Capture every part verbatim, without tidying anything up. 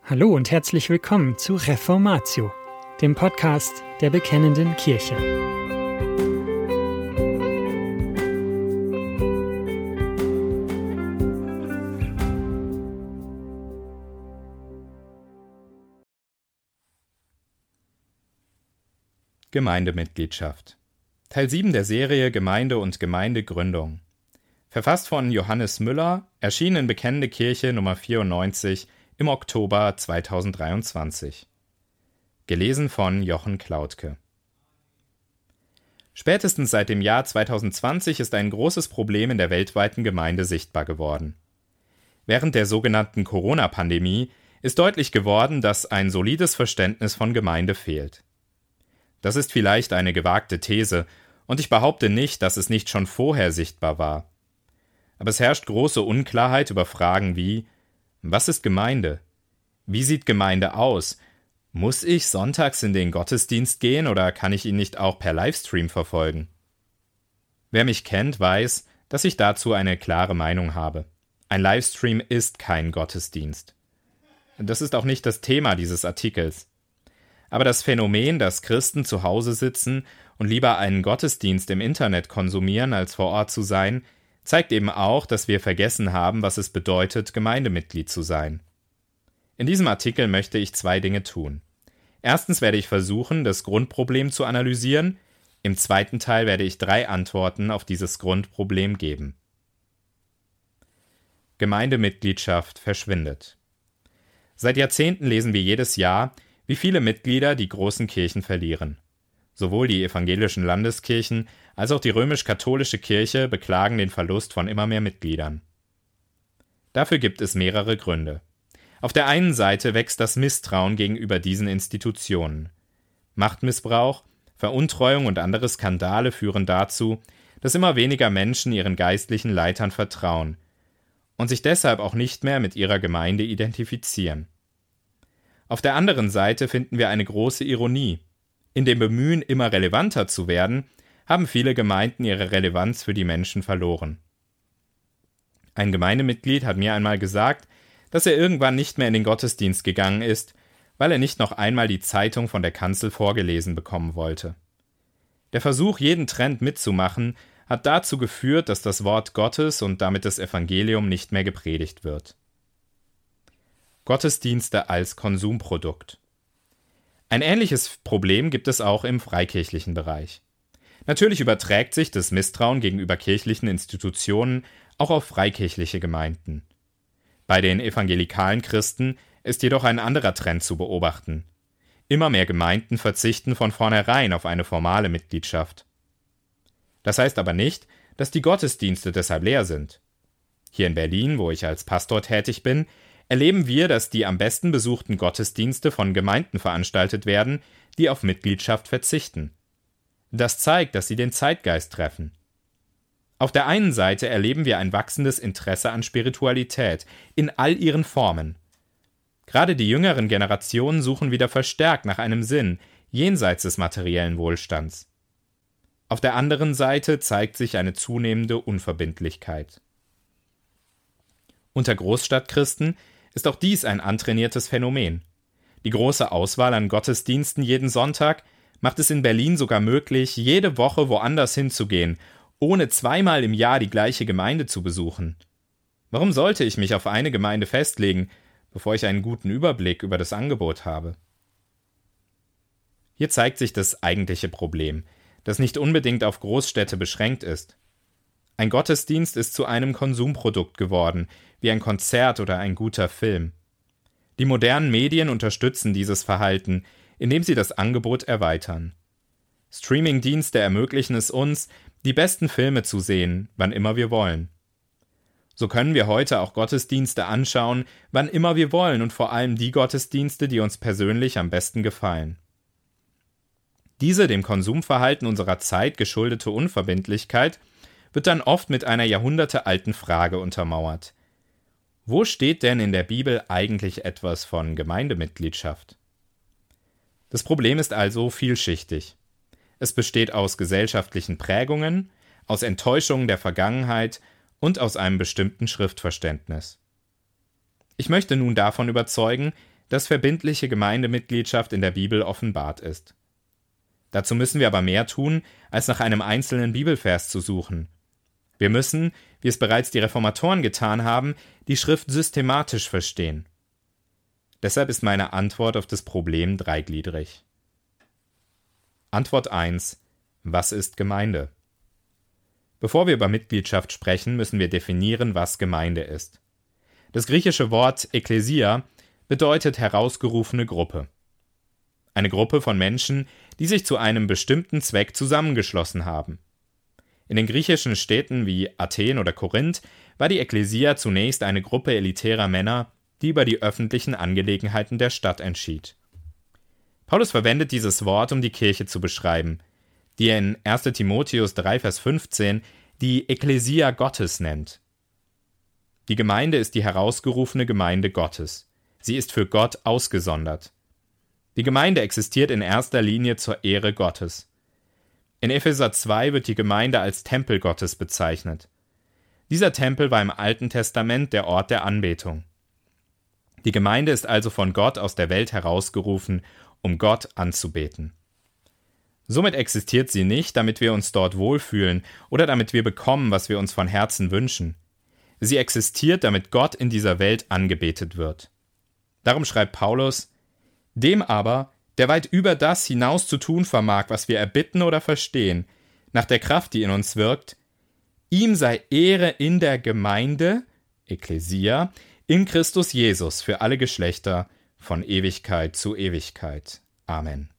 Hallo und herzlich willkommen zu Reformatio, dem Podcast der Bekennenden Kirche. Gemeindemitgliedschaft. Teil sieben der Serie Gemeinde und Gemeindegründung. Verfasst von Johannes Müller, erschienen in Bekennende Kirche Nummer vierundneunzig im Oktober zweitausenddreiundzwanzig. Gelesen von Jochen Klautke. Spätestens seit dem Jahr zweitausendzwanzig ist ein großes Problem in der weltweiten Gemeinde sichtbar geworden. Während der sogenannten Corona-Pandemie ist deutlich geworden, dass ein solides Verständnis von Gemeinde fehlt. Das ist vielleicht eine gewagte These, und ich behaupte nicht, dass es nicht schon vorher sichtbar war. Aber es herrscht große Unklarheit über Fragen wie: Was ist Gemeinde? Wie sieht Gemeinde aus? Muss ich sonntags in den Gottesdienst gehen oder kann ich ihn nicht auch per Livestream verfolgen? Wer mich kennt, weiß, dass ich dazu eine klare Meinung habe. Ein Livestream ist kein Gottesdienst. Das ist auch nicht das Thema dieses Artikels. Aber das Phänomen, dass Christen zu Hause sitzen und lieber einen Gottesdienst im Internet konsumieren, als vor Ort zu sein, zeigt eben auch, dass wir vergessen haben, was es bedeutet, Gemeindemitglied zu sein. In diesem Artikel möchte ich zwei Dinge tun. Erstens werde ich versuchen, das Grundproblem zu analysieren. Im zweiten Teil werde ich drei Antworten auf dieses Grundproblem geben. Gemeindemitgliedschaft verschwindet. Seit Jahrzehnten lesen wir jedes Jahr, wie viele Mitglieder die großen Kirchen verlieren. Sowohl die evangelischen Landeskirchen als auch die römisch-katholische Kirche beklagen den Verlust von immer mehr Mitgliedern. Dafür gibt es mehrere Gründe. Auf der einen Seite wächst das Misstrauen gegenüber diesen Institutionen. Machtmissbrauch, Veruntreuung und andere Skandale führen dazu, dass immer weniger Menschen ihren geistlichen Leitern vertrauen und sich deshalb auch nicht mehr mit ihrer Gemeinde identifizieren. Auf der anderen Seite finden wir eine große Ironie. In dem Bemühen, immer relevanter zu werden, haben viele Gemeinden ihre Relevanz für die Menschen verloren. Ein Gemeindemitglied hat mir einmal gesagt, dass er irgendwann nicht mehr in den Gottesdienst gegangen ist, weil er nicht noch einmal die Zeitung von der Kanzel vorgelesen bekommen wollte. Der Versuch, jeden Trend mitzumachen, hat dazu geführt, dass das Wort Gottes und damit das Evangelium nicht mehr gepredigt wird. Gottesdienste als Konsumprodukt. Ein ähnliches Problem gibt es auch im freikirchlichen Bereich. Natürlich überträgt sich das Misstrauen gegenüber kirchlichen Institutionen auch auf freikirchliche Gemeinden. Bei den evangelikalen Christen ist jedoch ein anderer Trend zu beobachten. Immer mehr Gemeinden verzichten von vornherein auf eine formale Mitgliedschaft. Das heißt aber nicht, dass die Gottesdienste deshalb leer sind. Hier in Berlin, wo ich als Pastor tätig bin, erleben wir, dass die am besten besuchten Gottesdienste von Gemeinden veranstaltet werden, die auf Mitgliedschaft verzichten. Das zeigt, dass sie den Zeitgeist treffen. Auf der einen Seite erleben wir ein wachsendes Interesse an Spiritualität in all ihren Formen. Gerade die jüngeren Generationen suchen wieder verstärkt nach einem Sinn, jenseits des materiellen Wohlstands. Auf der anderen Seite zeigt sich eine zunehmende Unverbindlichkeit. Unter Großstadtchristen ist auch dies ein antrainiertes Phänomen. Die große Auswahl an Gottesdiensten jeden Sonntag macht es in Berlin sogar möglich, jede Woche woanders hinzugehen, ohne zweimal im Jahr die gleiche Gemeinde zu besuchen. Warum sollte ich mich auf eine Gemeinde festlegen, bevor ich einen guten Überblick über das Angebot habe? Hier zeigt sich das eigentliche Problem, das nicht unbedingt auf Großstädte beschränkt ist. Ein Gottesdienst ist zu einem Konsumprodukt geworden, wie ein Konzert oder ein guter Film. Die modernen Medien unterstützen dieses Verhalten, indem sie das Angebot erweitern. Streamingdienste ermöglichen es uns, die besten Filme zu sehen, wann immer wir wollen. So können wir heute auch Gottesdienste anschauen, wann immer wir wollen und vor allem die Gottesdienste, die uns persönlich am besten gefallen. Diese dem Konsumverhalten unserer Zeit geschuldete Unverbindlichkeit wird dann oft mit einer jahrhundertealten Frage untermauert. Wo steht denn in der Bibel eigentlich etwas von Gemeindemitgliedschaft? Das Problem ist also vielschichtig. Es besteht aus gesellschaftlichen Prägungen, aus Enttäuschungen der Vergangenheit und aus einem bestimmten Schriftverständnis. Ich möchte nun davon überzeugen, dass verbindliche Gemeindemitgliedschaft in der Bibel offenbart ist. Dazu müssen wir aber mehr tun, als nach einem einzelnen Bibelvers zu suchen. Wir müssen, wie es bereits die Reformatoren getan haben, die Schrift systematisch verstehen. Deshalb ist meine Antwort auf das Problem dreigliedrig. Antwort eins: Was ist Gemeinde? Bevor wir über Mitgliedschaft sprechen, müssen wir definieren, was Gemeinde ist. Das griechische Wort Ekklesia bedeutet herausgerufene Gruppe. Eine Gruppe von Menschen, die sich zu einem bestimmten Zweck zusammengeschlossen haben. In den griechischen Städten wie Athen oder Korinth war die Ekklesia zunächst eine Gruppe elitärer Männer, die über die öffentlichen Angelegenheiten der Stadt entschied. Paulus verwendet dieses Wort, um die Kirche zu beschreiben, die er in erster Timotheus drei, Vers fünfzehn die Ekklesia Gottes nennt. Die Gemeinde ist die herausgerufene Gemeinde Gottes. Sie ist für Gott ausgesondert. Die Gemeinde existiert in erster Linie zur Ehre Gottes. In Epheser zwei wird die Gemeinde als Tempel Gottes bezeichnet. Dieser Tempel war im Alten Testament der Ort der Anbetung. Die Gemeinde ist also von Gott aus der Welt herausgerufen, um Gott anzubeten. Somit existiert sie nicht, damit wir uns dort wohlfühlen oder damit wir bekommen, was wir uns von Herzen wünschen. Sie existiert, damit Gott in dieser Welt angebetet wird. Darum schreibt Paulus: Dem aber, der weit über das hinaus zu tun vermag, was wir erbitten oder verstehen, nach der Kraft, die in uns wirkt, ihm sei Ehre in der Gemeinde, Ekklesia, in Christus Jesus für alle Geschlechter, von Ewigkeit zu Ewigkeit. Amen.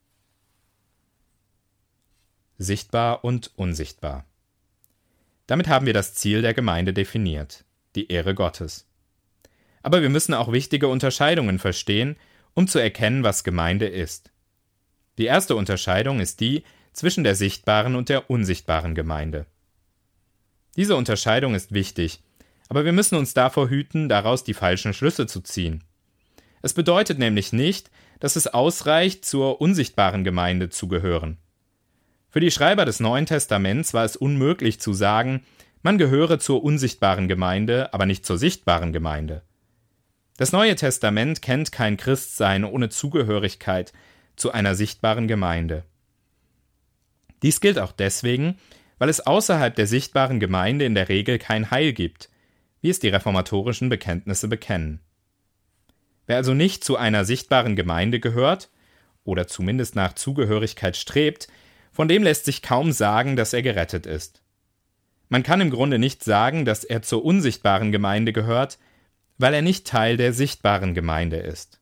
Sichtbar und unsichtbar. Damit haben wir das Ziel der Gemeinde definiert, die Ehre Gottes. Aber wir müssen auch wichtige Unterscheidungen verstehen, um zu erkennen, was Gemeinde ist. Die erste Unterscheidung ist die zwischen der sichtbaren und der unsichtbaren Gemeinde. Diese Unterscheidung ist wichtig, aber wir müssen uns davor hüten, daraus die falschen Schlüsse zu ziehen. Es bedeutet nämlich nicht, dass es ausreicht, zur unsichtbaren Gemeinde zu gehören. Für die Schreiber des Neuen Testaments war es unmöglich zu sagen, man gehöre zur unsichtbaren Gemeinde, aber nicht zur sichtbaren Gemeinde. Das Neue Testament kennt kein Christsein ohne Zugehörigkeit zu einer sichtbaren Gemeinde. Dies gilt auch deswegen, weil es außerhalb der sichtbaren Gemeinde in der Regel kein Heil gibt, wie es die reformatorischen Bekenntnisse bekennen. Wer also nicht zu einer sichtbaren Gemeinde gehört, oder zumindest nach Zugehörigkeit strebt, von dem lässt sich kaum sagen, dass er gerettet ist. Man kann im Grunde nicht sagen, dass er zur unsichtbaren Gemeinde gehört, weil er nicht Teil der sichtbaren Gemeinde ist.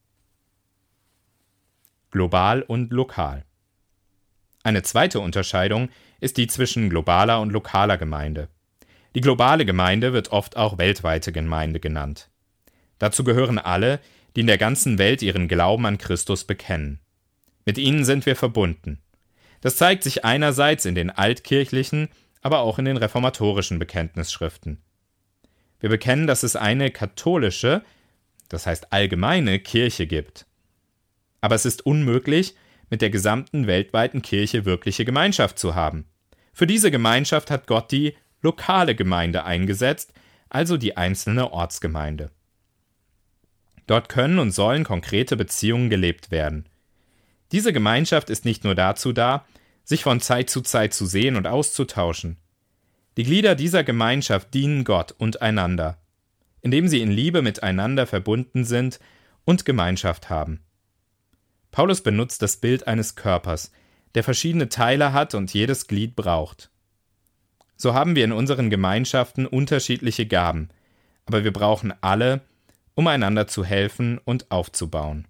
Global und lokal. Eine zweite Unterscheidung ist die zwischen globaler und lokaler Gemeinde. Die globale Gemeinde wird oft auch weltweite Gemeinde genannt. Dazu gehören alle, die in der ganzen Welt ihren Glauben an Christus bekennen. Mit ihnen sind wir verbunden. Das zeigt sich einerseits in den altkirchlichen, aber auch in den reformatorischen Bekenntnisschriften. Wir bekennen, dass es eine katholische, das heißt allgemeine Kirche gibt. Aber es ist unmöglich, mit der gesamten weltweiten Kirche wirkliche Gemeinschaft zu haben. Für diese Gemeinschaft hat Gott die lokale Gemeinde eingesetzt, also die einzelne Ortsgemeinde. Dort können und sollen konkrete Beziehungen gelebt werden. Diese Gemeinschaft ist nicht nur dazu da, sich von Zeit zu Zeit zu sehen und auszutauschen. Die Glieder dieser Gemeinschaft dienen Gott und einander, indem sie in Liebe miteinander verbunden sind und Gemeinschaft haben. Paulus benutzt das Bild eines Körpers, der verschiedene Teile hat und jedes Glied braucht. So haben wir in unseren Gemeinschaften unterschiedliche Gaben, aber wir brauchen alle, um einander zu helfen und aufzubauen.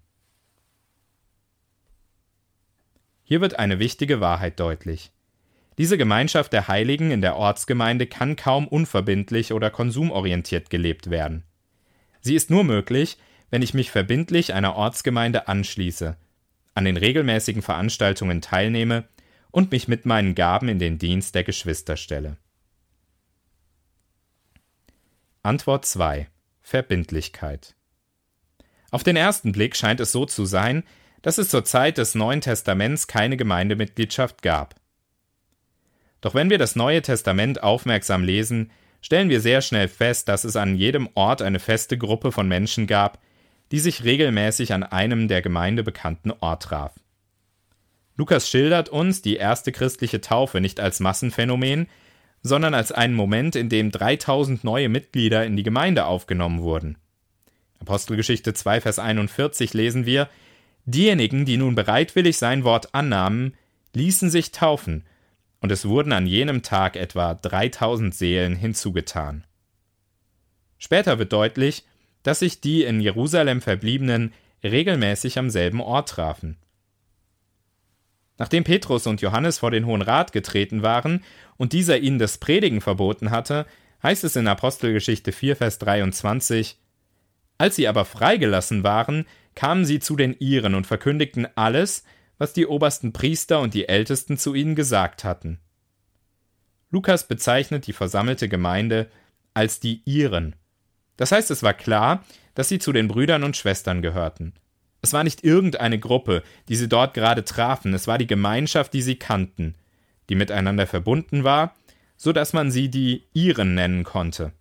Hier wird eine wichtige Wahrheit deutlich. Diese Gemeinschaft der Heiligen in der Ortsgemeinde kann kaum unverbindlich oder konsumorientiert gelebt werden. Sie ist nur möglich, wenn ich mich verbindlich einer Ortsgemeinde anschließe, an den regelmäßigen Veranstaltungen teilnehme und mich mit meinen Gaben in den Dienst der Geschwister stelle. Antwort zwei: Verbindlichkeit. Auf den ersten Blick scheint es so zu sein, dass es zur Zeit des Neuen Testaments keine Gemeindemitgliedschaft gab. Doch wenn wir das Neue Testament aufmerksam lesen, stellen wir sehr schnell fest, dass es an jedem Ort eine feste Gruppe von Menschen gab, die sich regelmäßig an einem der Gemeinde bekannten Ort traf. Lukas schildert uns die erste christliche Taufe nicht als Massenphänomen, sondern als einen Moment, in dem dreitausend neue Mitglieder in die Gemeinde aufgenommen wurden. Apostelgeschichte zwei, Vers einundvierzig lesen wir: Diejenigen, die nun bereitwillig sein Wort annahmen, ließen sich taufen, und es wurden an jenem Tag etwa dreitausend Seelen hinzugetan. Später wird deutlich, dass sich die in Jerusalem Verbliebenen regelmäßig am selben Ort trafen. Nachdem Petrus und Johannes vor den Hohen Rat getreten waren und dieser ihnen das Predigen verboten hatte, heißt es in Apostelgeschichte vier, Vers dreiundzwanzig: Als sie aber freigelassen waren, kamen sie zu den Iren und verkündigten alles, was die obersten Priester und die Ältesten zu ihnen gesagt hatten. Lukas bezeichnet die versammelte Gemeinde als die Iren. Das heißt, es war klar, dass sie zu den Brüdern und Schwestern gehörten. Es war nicht irgendeine Gruppe, die sie dort gerade trafen, es war die Gemeinschaft, die sie kannten, die miteinander verbunden war, so dass man sie die Iren nennen konnte.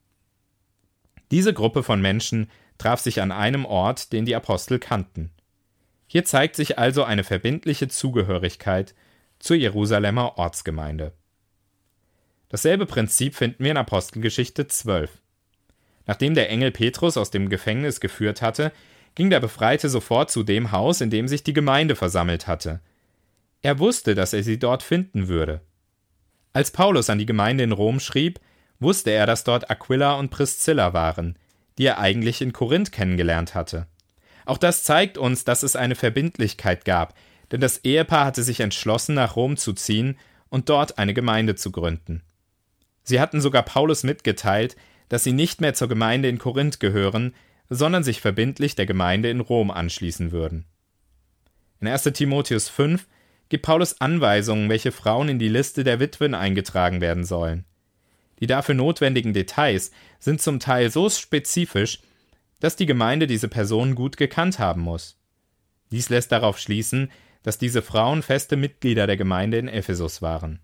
Diese Gruppe von Menschen traf sich an einem Ort, den die Apostel kannten. Hier zeigt sich also eine verbindliche Zugehörigkeit zur Jerusalemer Ortsgemeinde. Dasselbe Prinzip finden wir in Apostelgeschichte zwölf. Nachdem der Engel Petrus aus dem Gefängnis geführt hatte, ging der Befreite sofort zu dem Haus, in dem sich die Gemeinde versammelt hatte. Er wusste, dass er sie dort finden würde. Als Paulus an die Gemeinde in Rom schrieb, wusste er, dass dort Aquila und Priscilla waren, die er eigentlich in Korinth kennengelernt hatte. Auch das zeigt uns, dass es eine Verbindlichkeit gab, denn das Ehepaar hatte sich entschlossen, nach Rom zu ziehen und dort eine Gemeinde zu gründen. Sie hatten sogar Paulus mitgeteilt, dass sie nicht mehr zur Gemeinde in Korinth gehören, sondern sich verbindlich der Gemeinde in Rom anschließen würden. In erster Timotheus fünf gibt Paulus Anweisungen, welche Frauen in die Liste der Witwen eingetragen werden sollen. Die dafür notwendigen Details sind zum Teil so spezifisch, dass die Gemeinde diese Personen gut gekannt haben muss. Dies lässt darauf schließen, dass diese Frauen feste Mitglieder der Gemeinde in Ephesus waren.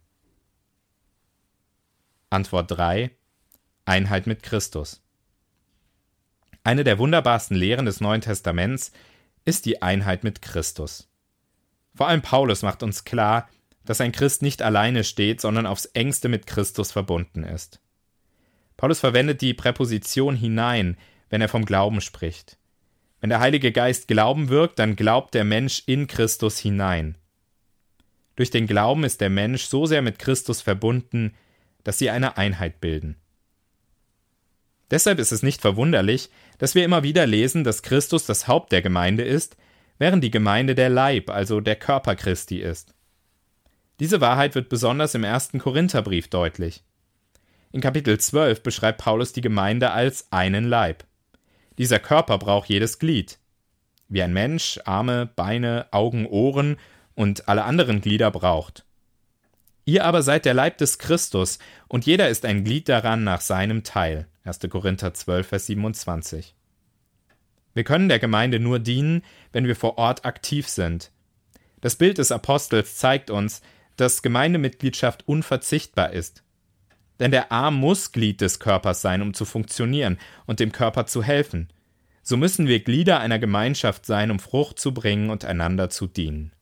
Antwort drei: Einheit mit Christus. Eine der wunderbarsten Lehren des Neuen Testaments ist die Einheit mit Christus. Vor allem Paulus macht uns klar, dass ein Christ nicht alleine steht, sondern aufs engste mit Christus verbunden ist. Paulus verwendet die Präposition hinein, wenn er vom Glauben spricht. Wenn der Heilige Geist Glauben wirkt, dann glaubt der Mensch in Christus hinein. Durch den Glauben ist der Mensch so sehr mit Christus verbunden, dass sie eine Einheit bilden. Deshalb ist es nicht verwunderlich, dass wir immer wieder lesen, dass Christus das Haupt der Gemeinde ist, während die Gemeinde der Leib, also der Körper Christi ist. Diese Wahrheit wird besonders im ersten Korintherbrief deutlich. In Kapitel zwölf beschreibt Paulus die Gemeinde als einen Leib. Dieser Körper braucht jedes Glied. Wie ein Mensch Arme, Beine, Augen, Ohren und alle anderen Glieder braucht. Ihr aber seid der Leib des Christus, und jeder ist ein Glied daran nach seinem Teil. erster Korinther zwölf, Vers siebenundzwanzig. Wir können der Gemeinde nur dienen, wenn wir vor Ort aktiv sind. Das Bild des Apostels zeigt uns, dass Gemeindemitgliedschaft unverzichtbar ist. Denn der Arm muss Glied des Körpers sein, um zu funktionieren und dem Körper zu helfen. So müssen wir Glieder einer Gemeinschaft sein, um Frucht zu bringen und einander zu dienen.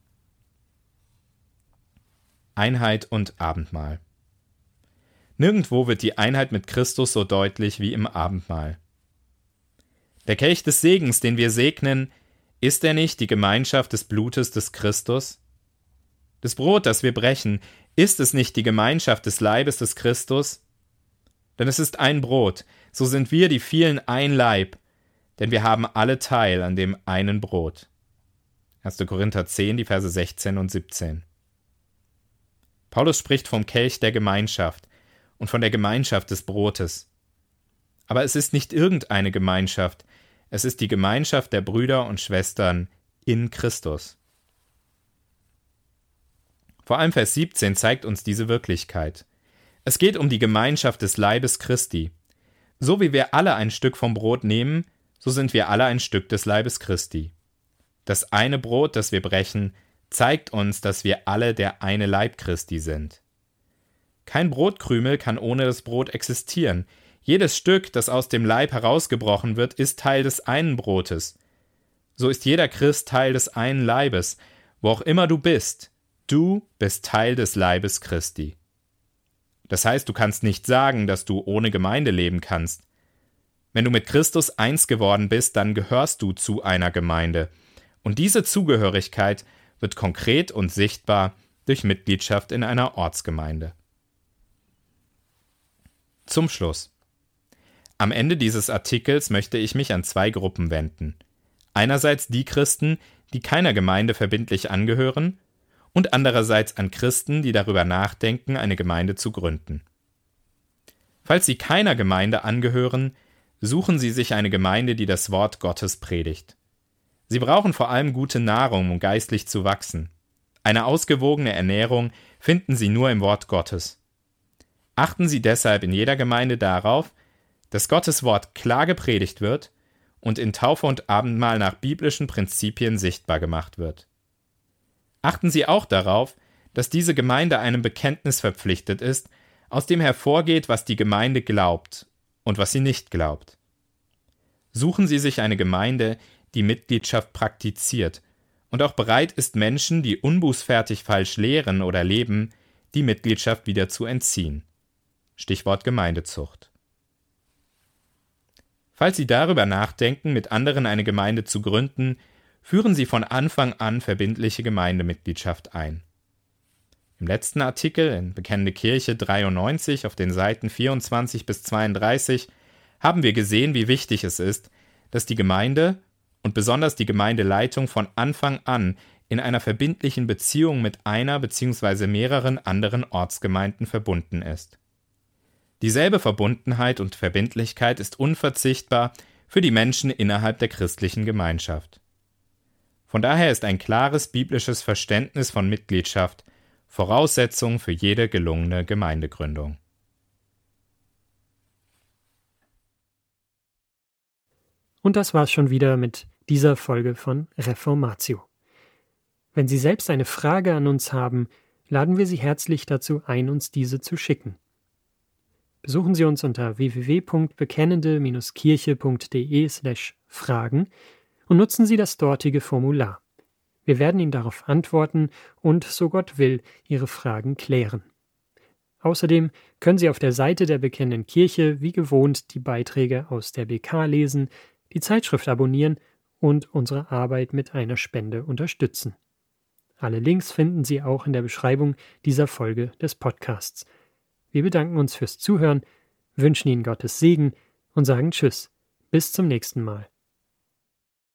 Einheit und Abendmahl. Nirgendwo wird die Einheit mit Christus so deutlich wie im Abendmahl. Der Kelch des Segens, den wir segnen, ist er nicht die Gemeinschaft des Blutes des Christus? Das Brot, das wir brechen, ist es nicht die Gemeinschaft des Leibes des Christus? Denn es ist ein Brot, so sind wir die vielen ein Leib, denn wir haben alle Teil an dem einen Brot. erster Korinther zehn, die Verse sechzehn und siebzehn. Paulus spricht vom Kelch der Gemeinschaft und von der Gemeinschaft des Brotes. Aber es ist nicht irgendeine Gemeinschaft, es ist die Gemeinschaft der Brüder und Schwestern in Christus. Vor allem Vers siebzehn zeigt uns diese Wirklichkeit. Es geht um die Gemeinschaft des Leibes Christi. So wie wir alle ein Stück vom Brot nehmen, so sind wir alle ein Stück des Leibes Christi. Das eine Brot, das wir brechen, zeigt uns, dass wir alle der eine Leib Christi sind. Kein Brotkrümel kann ohne das Brot existieren. Jedes Stück, das aus dem Leib herausgebrochen wird, ist Teil des einen Brotes. So ist jeder Christ Teil des einen Leibes. Wo auch immer du bist, du bist Teil des Leibes Christi. Das heißt, du kannst nicht sagen, dass du ohne Gemeinde leben kannst. Wenn du mit Christus eins geworden bist, dann gehörst du zu einer Gemeinde. Und diese Zugehörigkeit wird konkret und sichtbar durch Mitgliedschaft in einer Ortsgemeinde. Zum Schluss. Am Ende dieses Artikels möchte ich mich an zwei Gruppen wenden. Einerseits die Christen, die keiner Gemeinde verbindlich angehören, und andererseits an Christen, die darüber nachdenken, eine Gemeinde zu gründen. Falls Sie keiner Gemeinde angehören, suchen Sie sich eine Gemeinde, die das Wort Gottes predigt. Sie brauchen vor allem gute Nahrung, um geistlich zu wachsen. Eine ausgewogene Ernährung finden Sie nur im Wort Gottes. Achten Sie deshalb in jeder Gemeinde darauf, dass Gottes Wort klar gepredigt wird und in Taufe und Abendmahl nach biblischen Prinzipien sichtbar gemacht wird. Achten Sie auch darauf, dass diese Gemeinde einem Bekenntnis verpflichtet ist, aus dem hervorgeht, was die Gemeinde glaubt und was sie nicht glaubt. Suchen Sie sich eine Gemeinde, die Mitgliedschaft praktiziert und auch bereit ist, Menschen, die unbußfertig falsch lehren oder leben, die Mitgliedschaft wieder zu entziehen. Stichwort Gemeindezucht. Falls Sie darüber nachdenken, mit anderen eine Gemeinde zu gründen, führen Sie von Anfang an verbindliche Gemeindemitgliedschaft ein. Im letzten Artikel in Bekennende Kirche dreiundneunzig auf den Seiten vierundzwanzig bis zweiunddreißig haben wir gesehen, wie wichtig es ist, dass die Gemeinde und besonders die Gemeindeleitung von Anfang an in einer verbindlichen Beziehung mit einer bzw. mehreren anderen Ortsgemeinden verbunden ist. Dieselbe Verbundenheit und Verbindlichkeit ist unverzichtbar für die Menschen innerhalb der christlichen Gemeinschaft. Von daher ist ein klares biblisches Verständnis von Mitgliedschaft Voraussetzung für jede gelungene Gemeindegründung. Und das war's schon wieder mit dieser Folge von Reformatio. Wenn Sie selbst eine Frage an uns haben, laden wir Sie herzlich dazu ein, uns diese zu schicken. Besuchen Sie uns unter w w w punkt bekennende Kirche punkt d e slash Fragen und nutzen Sie das dortige Formular. Wir werden Ihnen darauf antworten und, so Gott will, Ihre Fragen klären. Außerdem können Sie auf der Seite der Bekennenden Kirche wie gewohnt die Beiträge aus der B K lesen, die Zeitschrift abonnieren und unsere Arbeit mit einer Spende unterstützen. Alle Links finden Sie auch in der Beschreibung dieser Folge des Podcasts. Wir bedanken uns fürs Zuhören, wünschen Ihnen Gottes Segen und sagen Tschüss, bis zum nächsten Mal.